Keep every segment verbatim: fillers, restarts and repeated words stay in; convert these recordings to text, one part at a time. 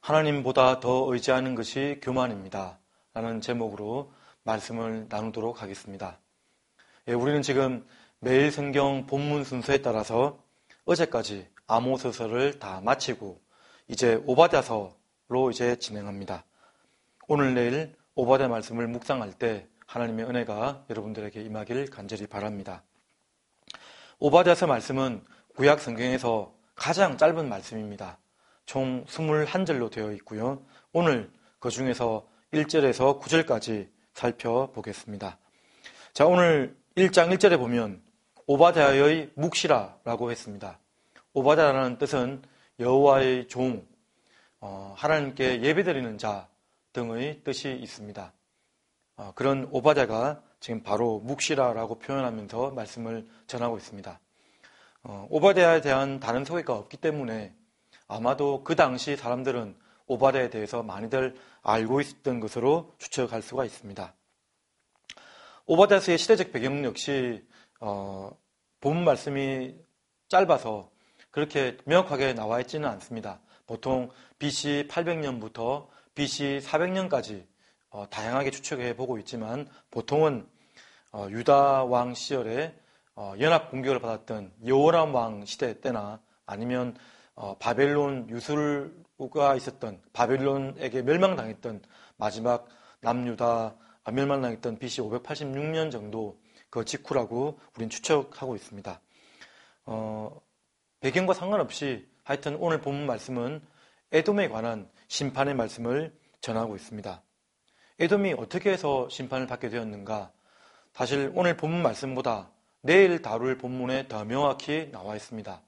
하나님보다 더 의지하는 것이 교만입니다. 라는 제목으로 말씀을 나누도록 하겠습니다. 예, 우리는 지금 매일 성경 본문 순서에 따라서 어제까지 아모스서를 다 마치고 이제 오바댜서로 이제 진행합니다. 오늘 내일 오바댜 말씀을 묵상할 때 하나님의 은혜가 여러분들에게 임하길 간절히 바랍니다. 오바댜서 말씀은 구약 성경에서 가장 짧은 말씀입니다. 총 이십일 절로 되어 있고요. 오늘 그 중에서 일 절에서 구 절까지 살펴보겠습니다. 자, 오늘 일 장 일 절에 보면 오바댜의 묵시라라고 했습니다. 오바댜라는 뜻은 여호와의 종, 어, 하나님께 예배드리는 자 등의 뜻이 있습니다. 어, 그런 오바댜가 지금 바로 묵시라라고 표현하면서 말씀을 전하고 있습니다. 어, 오바댜에 대한 다른 소개가 없기 때문에 아마도 그 당시 사람들은 오바댜에 대해서 많이들 알고 있었던 것으로 추측할 수가 있습니다. 오바댜서의 시대적 배경 역시 어, 본 말씀이 짧아서 그렇게 명확하게 나와 있지는 않습니다. 보통 비씨 팔백 년부터 비씨 사백 년까지 어, 다양하게 추측해 보고 있지만 보통은 어, 유다 왕 시절에 어, 연합 공격을 받았던 여호람 왕 시대 때나 아니면 어, 바벨론 유술가 있었던 바벨론에게 멸망당했던 마지막 남유다 멸망당했던 비씨 오백팔십육 년 정도 그 직후라고 우린 추측하고 있습니다. 어, 배경과 상관없이 하여튼 오늘 본문 말씀은 에돔에 관한 심판의 말씀을 전하고 있습니다. 에돔이 어떻게 해서 심판을 받게 되었는가? 사실 오늘 본문 말씀보다 내일 다룰 본문에 더 명확히 나와 있습니다.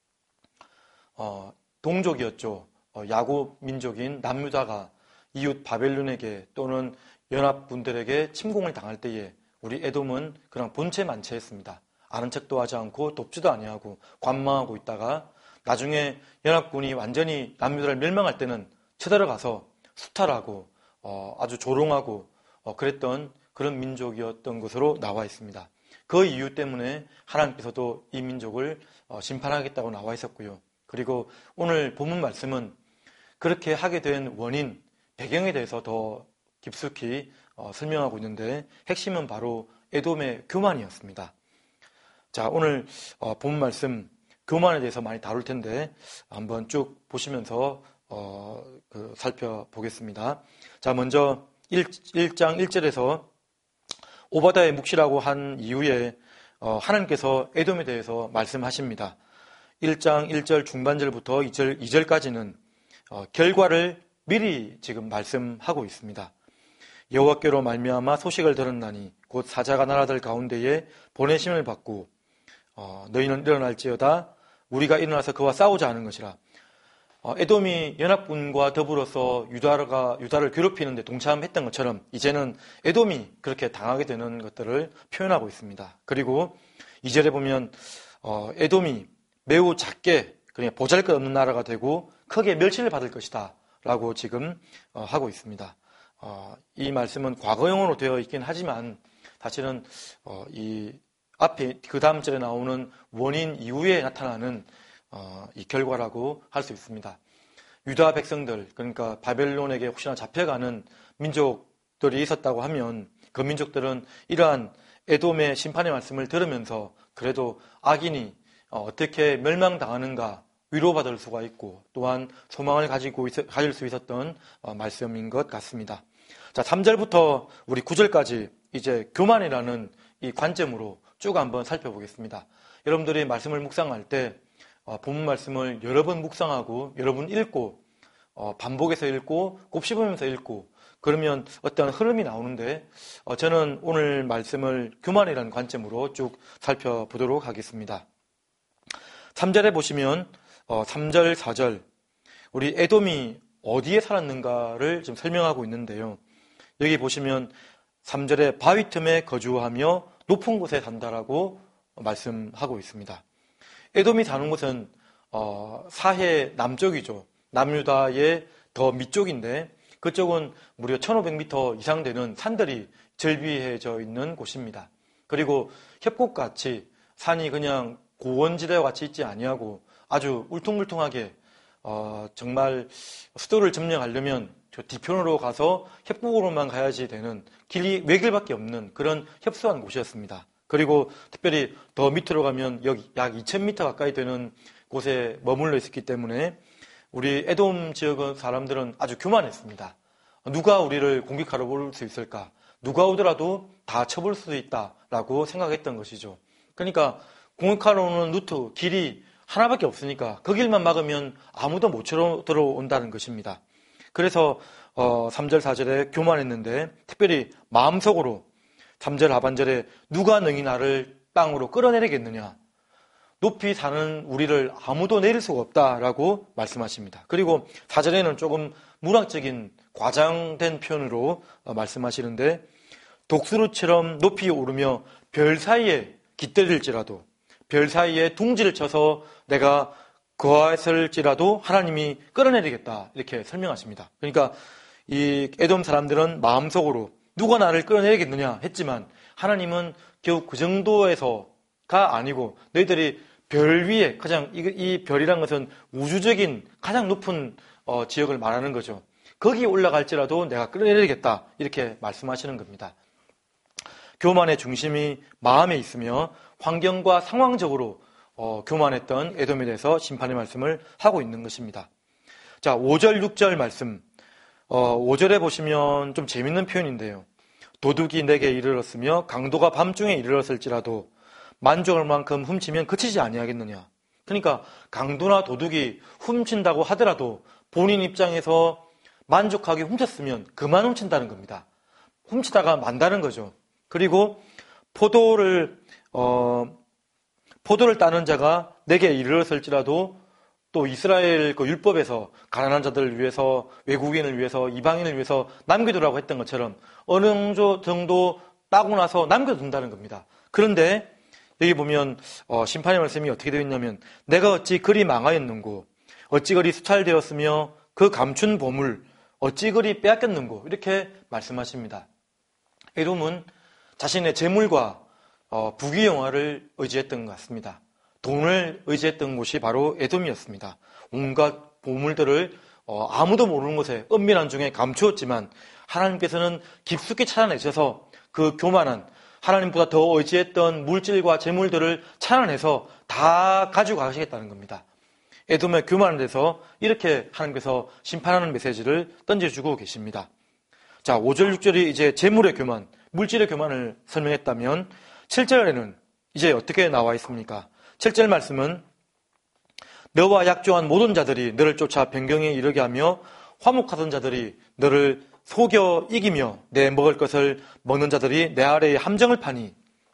어, 동족이었죠. 어, 야곱 민족인 남유다가 이웃 바벨론에게 또는 연합군들에게 침공을 당할 때에 우리 에돔은 그냥 본체만체했습니다. 아는 척도 하지 않고 돕지도 아니하고 관망하고 있다가 나중에 연합군이 완전히 남유다를 멸망할 때는 쳐들어가서 수탈하고 어, 아주 조롱하고 어, 그랬던 그런 민족이었던 것으로 나와 있습니다. 그 이유 때문에 하나님께서도 이 민족을 어, 심판하겠다고 나와 있었고요. 그리고 오늘 본문 말씀은 그렇게 하게 된 원인, 배경에 대해서 더 깊숙이 어, 설명하고 있는데 핵심은 바로 에돔의 교만이었습니다. 자, 오늘 어, 본문 말씀 교만에 대해서 많이 다룰 텐데 한번 쭉 보시면서 어, 그 살펴보겠습니다. 자, 먼저 일 장 일 절에서 오바댜의 묵시라고 한 이후에 어, 하나님께서 에돔에 대해서 말씀하십니다. 일 장 일 절 중반절부터 이 절, 이 절까지는 어, 결과를 미리 지금 말씀하고 있습니다. 여호와께로 말미암아 소식을 들었나니 곧 사자가 나라들 가운데에 보내심을 받고 어, 너희는 일어날지어다 우리가 일어나서 그와 싸우자 하는 것이라. 어, 에돔이 연합군과 더불어서 유다가, 유다를 괴롭히는데 동참했던 것처럼 이제는 에돔이 그렇게 당하게 되는 것들을 표현하고 있습니다. 그리고 이 절에 보면 어, 에돔이 매우 작게 그냥 보잘것없는 나라가 되고 크게 멸시를 받을 것이다 라고 지금 어, 하고 있습니다. 어, 이 말씀은 과거형으로 되어 있긴 하지만 사실은 어, 이 앞에 그 다음 절에 나오는 원인 이후에 나타나는 어, 이 결과라고 할 수 있습니다. 유다 백성들, 그러니까 바벨론에게 혹시나 잡혀가는 민족들이 있었다고 하면 그 민족들은 이러한 에돔의 심판의 말씀을 들으면서 그래도 악인이 어, 어떻게 멸망당하는가 위로받을 수가 있고 또한 소망을 가지고 있, 가질 수 있었던 어, 말씀인 것 같습니다. 자, 삼 절부터 우리 구 절까지 이제 교만이라는 이 관점으로 쭉 한번 살펴보겠습니다. 여러분들이 말씀을 묵상할 때 어, 본문 말씀을 여러 번 묵상하고 여러 번 읽고 어, 반복해서 읽고 곱씹으면서 읽고 그러면 어떤 흐름이 나오는데 어, 저는 오늘 말씀을 교만이라는 관점으로 쭉 살펴보도록 하겠습니다. 삼 절에 보시면 어, 삼 절, 사 절 우리 에돔이 어디에 살았는가를 지금 설명하고 있는데요. 여기 보시면 삼 절에 바위 틈에 거주하며 높은 곳에 산다라고 말씀하고 있습니다. 에돔이 사는 곳은 어, 사해 남쪽이죠. 남유다의 더 밑쪽인데 그쪽은 무려 천오백 미터 이상 되는 산들이 절비해져 있는 곳입니다. 그리고 협곡같이 산이 그냥 고원지대와 같이 있지 아니하고 아주 울퉁불퉁하게 어, 정말 수도를 점령하려면 저 뒤편으로 가서 협곡으로만 가야지 되는 길이 외길밖에 없는 그런 협소한 곳이었습니다. 그리고 특별히 더 밑으로 가면 여기 약 이천 미터 가까이 되는 곳에 머물러 있었기 때문에 우리 에돔 지역의 사람들은 아주 교만했습니다. 누가 우리를 공격하러 올 수 있을까? 누가 오더라도 다 쳐볼 수도 있다라고 생각했던 것이죠. 그러니까 공격하러 오는 루트, 길이 하나밖에 없으니까 그 길만 막으면 아무도 못 쳐러 들어온다는 것입니다. 그래서 어, 삼 절, 사 절에 교만했는데 특별히 마음속으로 삼 절 하반절에 누가 능히 나를 땅으로 끌어내리겠느냐. 높이 사는 우리를 아무도 내릴 수가 없다라고 말씀하십니다. 그리고 사 절에는 조금 문학적인 과장된 표현으로 말씀하시는데 독수리처럼 높이 오르며 별 사이에 깃들일지라도 별 사이에 둥지를 쳐서 내가 거하였을지라도 하나님이 끌어내리겠다 이렇게 설명하십니다. 그러니까 이 에돔 사람들은 마음속으로 누가 나를 끌어내리겠느냐 했지만 하나님은 겨우 그 정도에서가 아니고 너희들이 별 위에 가장 이, 이 별이란 것은 우주적인 가장 높은 어, 지역을 말하는 거죠. 거기 올라갈지라도 내가 끌어내리겠다 이렇게 말씀하시는 겁니다. 교만의 중심이 마음에 있으며 환경과 상황적으로 어, 교만했던 에돔에 대해서 심판의 말씀을 하고 있는 것입니다. 자, 오 절, 육 절 말씀. 어, 오 절에 보시면 좀 재밌는 표현인데요. 도둑이 내게 이르렀으며 강도가 밤중에 이르렀을지라도 만족할 만큼 훔치면 그치지 아니하겠느냐. 그러니까 강도나 도둑이 훔친다고 하더라도 본인 입장에서 만족하게 훔쳤으면 그만 훔친다는 겁니다. 훔치다가 만다는 거죠. 그리고 포도를 어, 포도를 따는 자가 내게 이르렀을지라도 또 이스라엘 그 율법에서 가난한 자들을 위해서 외국인을 위해서 이방인을 위해서 남겨두라고 했던 것처럼 어느 정도 따고 나서 남겨둔다는 겁니다. 그런데 여기 보면 어, 심판의 말씀이 어떻게 되어 있냐면 내가 어찌 그리 망하였는고 어찌 그리 수탈되었으며 그 감춘 보물 어찌 그리 빼앗겼는고 이렇게 말씀하십니다. 에돔은 자신의 재물과 어, 부귀영화를 의지했던 것 같습니다. 돈을 의지했던 곳이 바로 에돔이었습니다. 온갖 보물들을 어, 아무도 모르는 곳에 은밀한 중에 감추었지만 하나님께서는 깊숙이 찾아내셔서 그 교만한 하나님보다 더 의지했던 물질과 재물들을 찾아내서 다 가지고 가시겠다는 겁니다. 에돔의 교만에 대해서 이렇게 하나님께서 심판하는 메시지를 던져주고 계십니다. 자, 오 절, 육 절이 이제 재물의 교만, 물질의 교만을 설명했다면 칠 절에는 이제 어떻게 나와 있습니까? 칠 절 말씀은 너와 약조한 모든 자들이 너를 쫓아 변경에 이르게 하며 화목하던 자들이 너를 속여 이기며 내 먹을 것을 먹는 자들이 내 아래에 함정을 파니.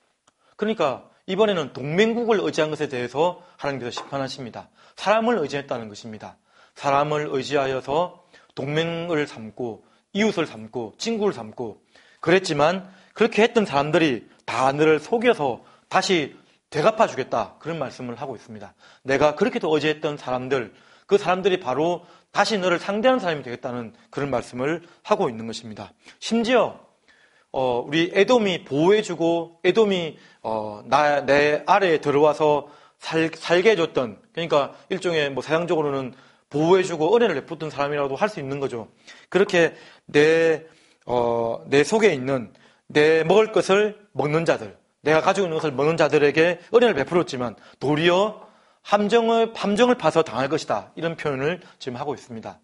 그러니까 이번에는 동맹국을 의지한 것에 대해서 하나님께서 심판하십니다. 사람을 의지했다는 것입니다. 사람을 의지하여서 동맹을 삼고 이웃을 삼고 친구를 삼고 그랬지만 그렇게 했던 사람들이 다 너를 속여서 다시 되갚아주겠다 그런 말씀을 하고 있습니다. 내가 그렇게도 의지했던 사람들 그 사람들이 바로 다시 너를 상대하는 사람이 되겠다는 그런 말씀을 하고 있는 것입니다. 심지어 어, 우리 에돔이 보호해주고 에돔이 어, 나, 내 아래에 들어와서 살, 살게 해줬던 그러니까 일종의 뭐 사상적으로는 보호해주고 은혜를 베풀었던 사람이라도 할 수 있는 거죠. 그렇게 내, 어, 내 속에 있는 내 먹을 것을 먹는 자들 내가 가지고 있는 것을 먹는 자들에게 은혜를 베풀었지만 도리어 함정을, 함정을 파서 당할 것이다. 이런 표현을 지금 하고 있습니다.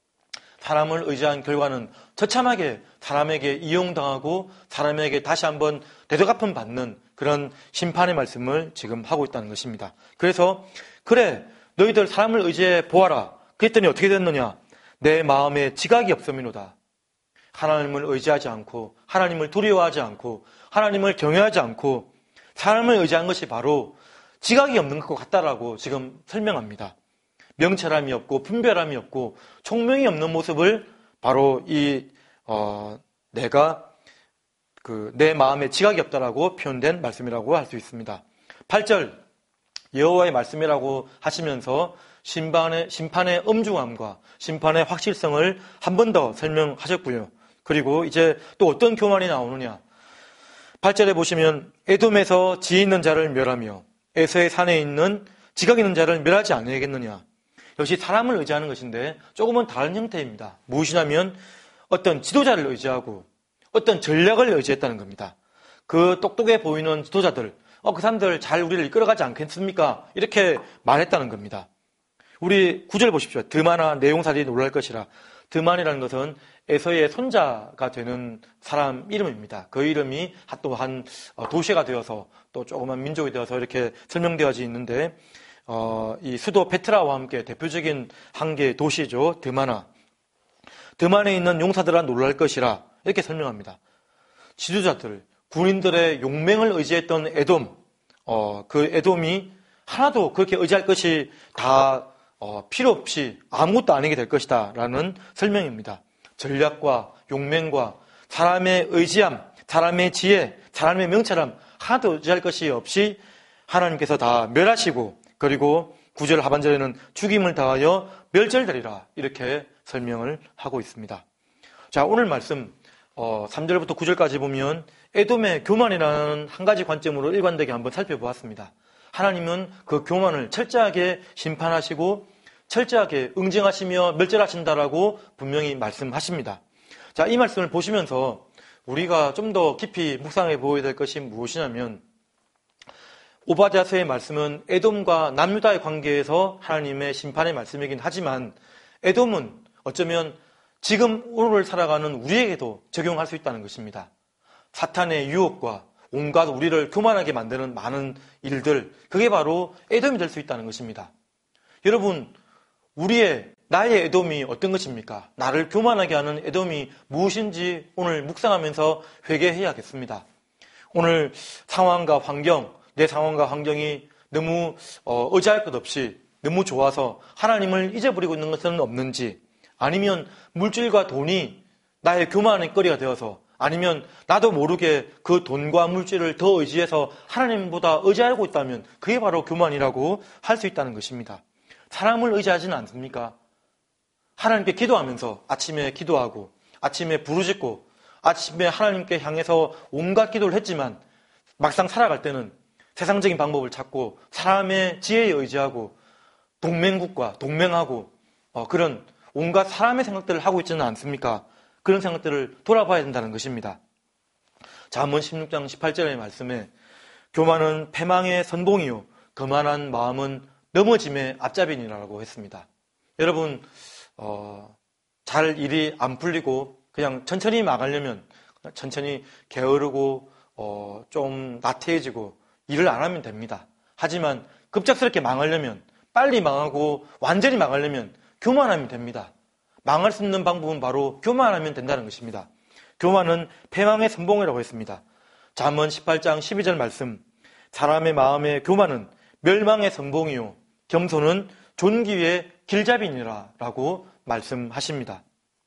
사람을 의지한 결과는 처참하게 사람에게 이용당하고 사람에게 다시 한번 되돌아갚음 받는 그런 심판의 말씀을 지금 하고 있다는 것입니다. 그래서 그래 너희들 사람을 의지해 보아라. 그랬더니 어떻게 됐느냐. 내 마음에 지각이 없음이로다. 하나님을 의지하지 않고 하나님을 두려워하지 않고 하나님을 경외하지 않고 사람을 의지한 것이 바로 지각이 없는 것 같다라고 지금 설명합니다. 명철함이 없고 분별함이 없고 총명이 없는 모습을 바로 이 어, 내가 그 내 마음에 지각이 없다라고 표현된 말씀이라고 할 수 있습니다. 팔 절 여호와의 말씀이라고 하시면서 심판의, 심판의 엄중함과 심판의 확실성을 한 번 더 설명하셨고요. 그리고 이제 또 어떤 교만이 나오느냐. 팔 절에 보시면 에돔에서 지 있는 자를 멸하며 에서의 산에 있는 지각 있는 자를 멸하지 아니하겠느냐. 역시 사람을 의지하는 것인데 조금은 다른 형태입니다. 무엇이냐면 어떤 지도자를 의지하고 어떤 전략을 의지했다는 겁니다. 그 똑똑해 보이는 지도자들, 어, 그 사람들 잘 우리를 이끌어가지 않겠습니까? 이렇게 말했다는 겁니다. 우리 구절 보십시오. 드마나 내용사들이 놀랄 것이라. 드만이라는 것은 에서의 손자가 되는 사람 이름입니다. 그 이름이 또 한 도시가 되어서 또 조그만 민족이 되어서 이렇게 설명되어져 있는데 어, 이 수도 페트라와 함께 대표적인 한 개의 도시죠. 드마나. 드만에 있는 용사들아 놀랄 것이라 이렇게 설명합니다. 지도자들, 군인들의 용맹을 의지했던 에돔, 어, 그 에돔이 하나도 그렇게 의지할 것이 다 어, 필요 없이 아무것도 아니게 될 것이다 라는 설명입니다. 전략과 용맹과 사람의 의지함, 사람의 지혜, 사람의 명철함 하나도 의지할 것이 없이 하나님께서 다 멸하시고 그리고 구절 하반절에는 죽임을 당하여 멸절되리라 이렇게 설명을 하고 있습니다. 자, 오늘 말씀 어, 삼 절부터 구 절까지 보면 에돔의 교만이라는 한 가지 관점으로 일관되게 한번 살펴보았습니다. 하나님은 그 교만을 철저하게 심판하시고 철저하게 응징하시며 멸절하신다라고 분명히 말씀하십니다. 자, 이 말씀을 보시면서 우리가 좀 더 깊이 묵상해 보아야 될 것이 무엇이냐면 오바댜서의 말씀은 에돔과 남유다의 관계에서 하나님의 심판의 말씀이긴 하지만 에돔은 어쩌면 지금 오늘을 살아가는 우리에게도 적용할 수 있다는 것입니다. 사탄의 유혹과 온갖 우리를 교만하게 만드는 많은 일들, 그게 바로 에돔이 될 수 있다는 것입니다. 여러분, 우리의 나의 에돔이 어떤 것입니까? 나를 교만하게 하는 에돔이 무엇인지 오늘 묵상하면서 회개해야겠습니다. 오늘 상황과 환경, 내 상황과 환경이 너무 어, 의지할 것 없이 너무 좋아서 하나님을 잊어버리고 있는 것은 없는지, 아니면 물질과 돈이 나의 교만의 거리가 되어서, 아니면 나도 모르게 그 돈과 물질을 더 의지해서 하나님보다 의지하고 있다면 그게 바로 교만이라고 할 수 있다는 것입니다. 사람을 의지하지는 않습니까? 하나님께 기도하면서 아침에 기도하고 아침에 부르짖고 아침에 하나님께 향해서 온갖 기도를 했지만 막상 살아갈 때는 세상적인 방법을 찾고 사람의 지혜에 의지하고 동맹국과 동맹하고 어, 그런 온갖 사람의 생각들을 하고 있지는 않습니까? 그런 생각들을 돌아봐야 된다는 것입니다. 잠언 십육 장 십팔 절의 말씀에 교만은 패망의 선봉이요 거만한 마음은 넘어짐의 앞잡이니라고 했습니다. 여러분 어, 잘 일이 안 풀리고 그냥 천천히 망하려면 천천히 게으르고 어, 좀 나태해지고 일을 안 하면 됩니다. 하지만 급작스럽게 망하려면, 빨리 망하고 완전히 망하려면 교만하면 됩니다. 망할 수 있는 방법은 바로 교만하면 된다는 것입니다. 교만은 패망의 선봉이라고 했습니다. 잠언 십팔 장 십이 절 말씀, 사람의 마음의 교만은 멸망의 선봉이요 겸손은 존귀의 길잡이니라 라고 말씀하십니다.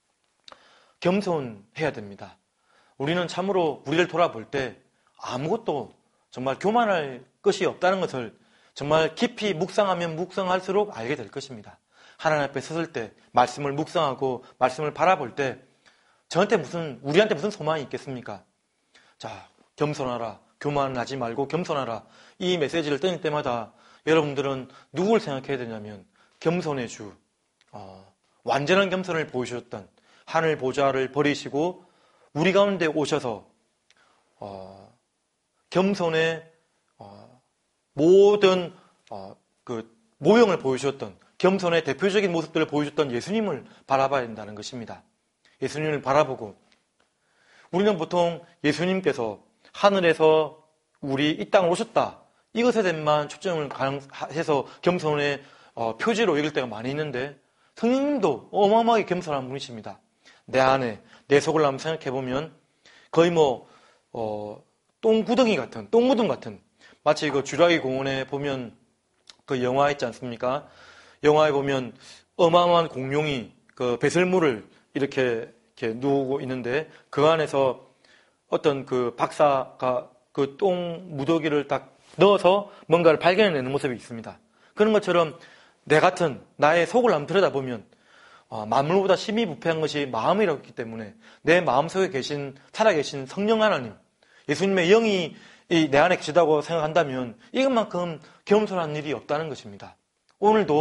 겸손해야 됩니다. 우리는 참으로 우리를 돌아볼 때 아무것도 정말 교만할 것이 없다는 것을 정말 깊이 묵상하면 묵상할수록 알게 될 것입니다. 하나님 앞에 섰을 때, 말씀을 묵상하고 말씀을 바라볼 때 저한테 무슨, 우리한테 무슨 소망이 있겠습니까? 자, 겸손하라, 교만하지 말고 겸손하라, 이 메시지를 뜯을 때마다 여러분들은 누구를 생각해야 되냐면 겸손의 주, 어, 완전한 겸손을 보여주셨던 하늘 보좌를 버리시고 우리 가운데 오셔서 어, 겸손의 어, 모든 어, 그 모형을 보여주셨던, 겸손의 대표적인 모습들을 보여줬던 예수님을 바라봐야 된다는 것입니다. 예수님을 바라보고, 우리는 보통 예수님께서 하늘에서 우리 이 땅을 오셨다, 이것에 대해서만 초점을 해서 겸손의 어, 표지로 읽을 때가 많이 있는데 성령님도 어마어마하게 겸손한 분이십니다. 내 안에, 내 속을 한번 생각해보면 거의 뭐 어, 똥구덩이 같은, 똥무덤 같은, 마치 그 주라기 공원에 보면 그 영화 있지 않습니까? 영화에 보면 어마어마한 공룡이 그 배설물을 이렇게, 이렇게 누우고 있는데 그 안에서 어떤 그 박사가 그 똥 무더기를 딱 넣어서 뭔가를 발견해내는 모습이 있습니다. 그런 것처럼 내 같은 나의 속을 한번 들여다보면 어, 만물보다 심히 부패한 것이 마음이라고 했기 때문에 내 마음속에 계신, 살아계신 성령 하나님, 예수님의 영이 이 내 안에 계시다고 생각한다면 이것만큼 겸손한 일이 없다는 것입니다. 오늘도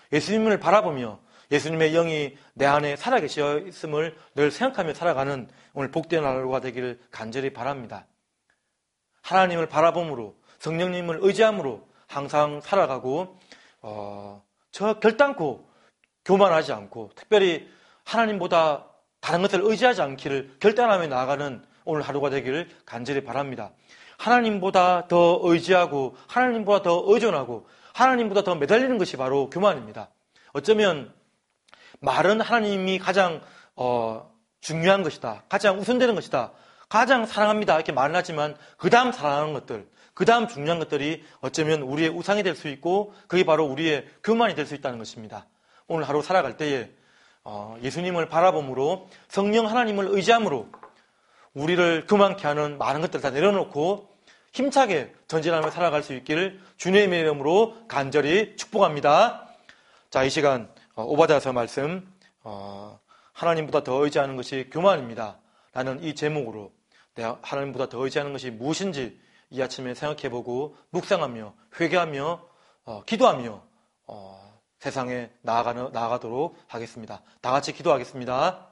예수님을 바라보며 예수님의 영이 내 안에 살아계셔 있음을 늘 생각하며 살아가는 오늘 복된 하루가 되기를 간절히 바랍니다. 하나님을 바라봄으로 성령님을 의지함으로 항상 살아가고 어, 저 결단코 교만하지 않고 특별히 하나님보다 다른 것을 의지하지 않기를 결단하며 나아가는 오늘 하루가 되기를 간절히 바랍니다. 하나님보다 더 의지하고 하나님보다 더 의존하고 하나님보다 더 매달리는 것이 바로 교만입니다. 어쩌면 말은 하나님이 가장 어, 중요한 것이다. 가장 우선되는 것이다. 가장 사랑합니다. 이렇게 말은 하지만 그 다음 사랑하는 것들, 그 다음 중요한 것들이 어쩌면 우리의 우상이 될 수 있고 그게 바로 우리의 교만이 될 수 있다는 것입니다. 오늘 하루 살아갈 때에 어, 예수님을 바라봄으로 성령 하나님을 의지함으로 우리를 교만케 하는 많은 것들을 다 내려놓고 힘차게 전진하며 살아갈 수 있기를 주님의 이름으로 간절히 축복합니다. 자, 이 시간 오바댜서 말씀 어, 하나님보다 더 의지하는 것이 교만입니다. 라는 이 제목으로 내가 하나님보다 더 의지하는 것이 무엇인지 이 아침에 생각해보고 묵상하며 회개하며 어, 기도하며 어, 세상에 나아가는, 나아가도록 하겠습니다. 다 같이 기도하겠습니다.